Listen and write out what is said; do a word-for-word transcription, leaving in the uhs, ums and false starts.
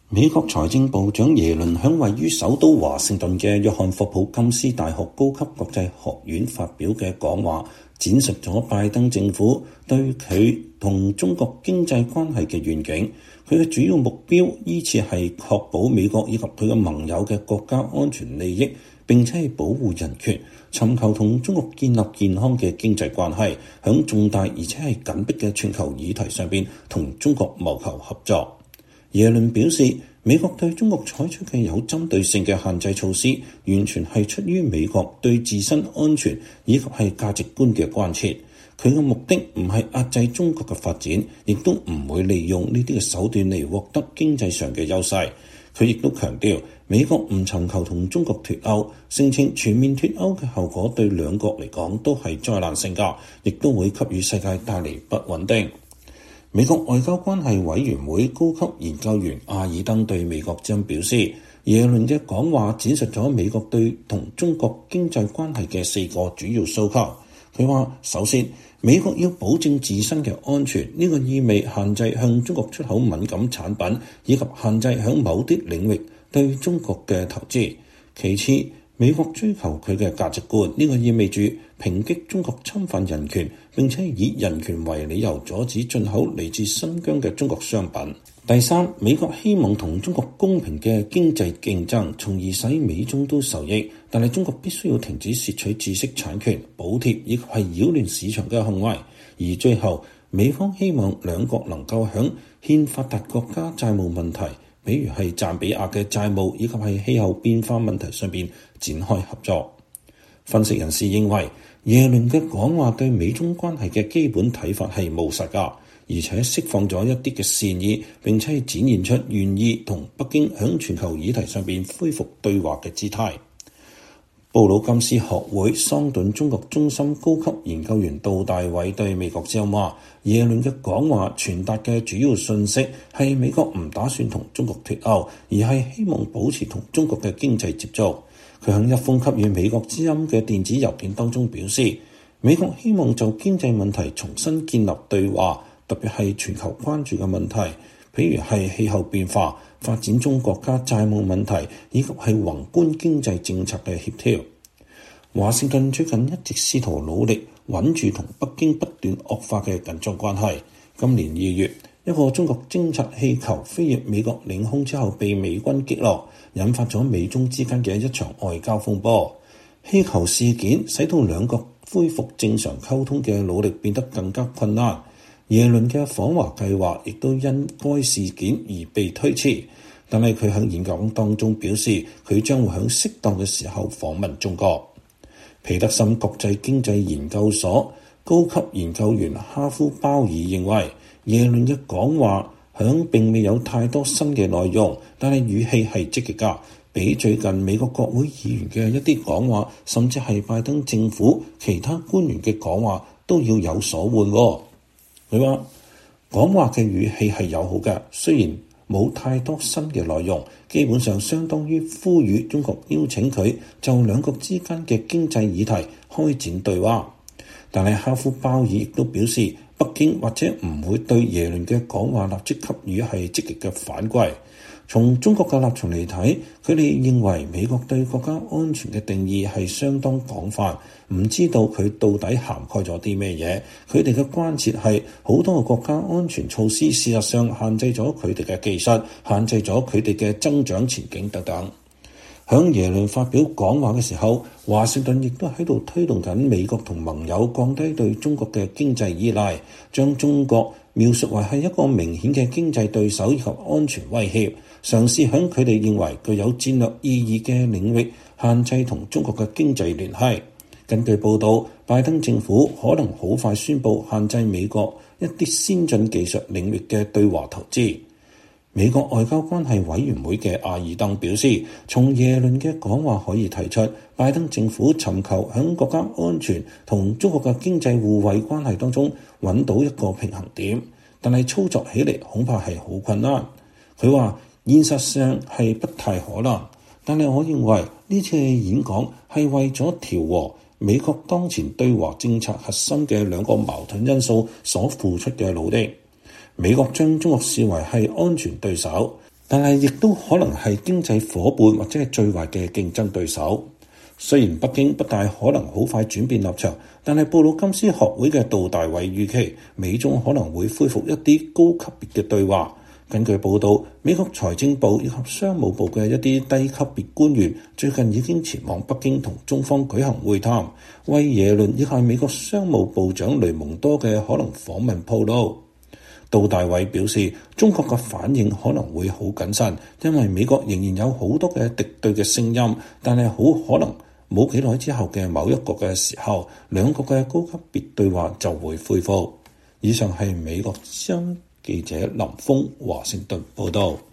美國財政部長耶倫喺位於首都華盛頓嘅約翰霍普金斯大學高級國際學院發表嘅講話，展述咗拜登政府對佢同中國經濟關係嘅願景。佢嘅主要目標依次係確保美國以及佢嘅盟友嘅國家安全利益，並且係保護人權，尋求同中國建立健康嘅經濟關係，喺重大而且係緊迫嘅全球議題上邊同中國謀求合作。耶倫表示，美國對中國採取嘅有針對性嘅限制措施，完全係出於美國對自身安全以及係價值觀嘅關切。佢嘅目的唔係壓制中國嘅發展，亦都唔會利用呢啲嘅手段嚟獲得經濟上嘅優勢。佢亦都強調，美國唔尋求同中國脫歐，聲稱全面脫歐嘅後果對兩國嚟講都係災難性㗎，亦都會給予世界帶嚟不穩定。美國外交關係委員會高級研究員阿爾登對美國之音表示，耶倫嘅講話展述咗美國對同中國經濟關係嘅四個主要訴求。佢話，首先，美國要保證自身嘅安全，呢、這個意味限制向中國出口敏感產品，以及限制響某啲領域對中國嘅投資。其次，美國追求佢嘅價值觀，呢、這個意味住抨擊中國侵犯人權，並且以人權為理由阻止進口嚟自新疆嘅中國商品。第三，美國希望同中國公平嘅經濟競爭，從而使美中都受益。但係中國必須要停止竊取知識產權、補貼以及係擾亂市場嘅行為。而最後，美方希望兩國能夠響欠發達國家債務問題，比如係贊比亞嘅債務以及係氣候變化問題上邊展開合作。分析人士認為，耶倫嘅講話對美中關係嘅基本睇法係務實㗎，而且釋放咗一啲嘅善意，並且展現出願意同北京響全球議題上邊恢復對話嘅姿態。布魯金斯學會桑頓中國中心高級研究員杜大偉對美國之音話，耶倫嘅講話傳達嘅主要訊息係美國唔打算同中國脫歐，而係希望保持同中國嘅經濟接觸。佢喺一封給予美國之音嘅電子郵件當中表示，美國希望就經濟問題重新建立對話，特別係全球關注嘅問題，譬如係氣候變化、發展中國家債務問題，以及係宏觀經濟政策嘅協調。華盛頓最近一直試圖努力穩住同北京不斷惡化嘅緊張關係。今年二月，一個中國偵察氣球飛越美國領空之後被美軍擊落，引發咗美中之間嘅一場外交風波。氣球事件使到兩國恢復正常溝通嘅努力變得更加困難。耶倫嘅訪華計劃亦都因該事件而被推遲，但係佢喺演講當中表示，佢將會喺適當嘅時候訪問中國。皮德森國際經濟研究所高級研究員哈夫鮑爾認為，耶倫嘅講話響並未有太多新嘅內容，但係語氣係積極㗎，比最近美國國會議員嘅一啲講話，甚至係拜登政府其他官員嘅講話都要有所換喎。佢話講話嘅語氣係友好嘅，雖然冇太多新嘅內容，基本上相當於呼籲中國邀請佢就兩國之間嘅經濟議題開展對話。但係哈夫鮑爾亦都表示，北京或者唔會對耶倫嘅講話立即給予係積極嘅反饋。從中國嘅立場嚟睇，佢哋認為美國對國家安全嘅定義係相當廣泛，唔知道佢到底涵蓋咗啲咩嘢。佢哋嘅關切係好多個國家安全措施事實上限制咗佢哋嘅技術，限制咗佢哋嘅增長前景等等。響耶倫發表講話嘅時候，華盛頓亦都喺度推動緊美國同盟友降低對中國嘅經濟依賴，將中國描述為係一個明顯嘅經濟對手以及安全威脅，嘗試響佢哋認為具有戰略意義嘅領域限制同中國嘅經濟聯繫。根據報道，拜登政府可能好快宣布限制美國一啲先進技術領域嘅對華投資。美國外交關係委員會嘅阿爾登表示，從耶倫嘅講話可以提出，拜登政府尋求喺國家安全同中國嘅經濟互惠關係當中揾到一個平衡點，但係操作起嚟恐怕係好困難。佢話現實上係不太可能，但係我認為呢次演講係為咗調和美國當前對華政策核心嘅兩個矛盾因素所付出嘅努力。美國將中國視為係安全對手， 但係亦都可能係經濟夥伴或者係最壞嘅競爭對手。雖然北京不大可能好快轉變立場，但係布魯金斯學會嘅杜大偉預期美中可能會恢復一啲高級別嘅對話。根據報道，美國財政部以及商務部嘅一啲低級別官員最近已經前往北京同中方舉行會談，為耶倫以及美國商務部長雷蒙多嘅可能訪問鋪路。杜大偉表示，中國嘅反應可能會好謹慎，因為美國仍然有好多嘅敵對嘅聲音，但係好可能冇幾耐之後嘅某一個嘅時候，兩國嘅高級別對話就會恢復。以上係美國之音記者林峰華盛頓報道。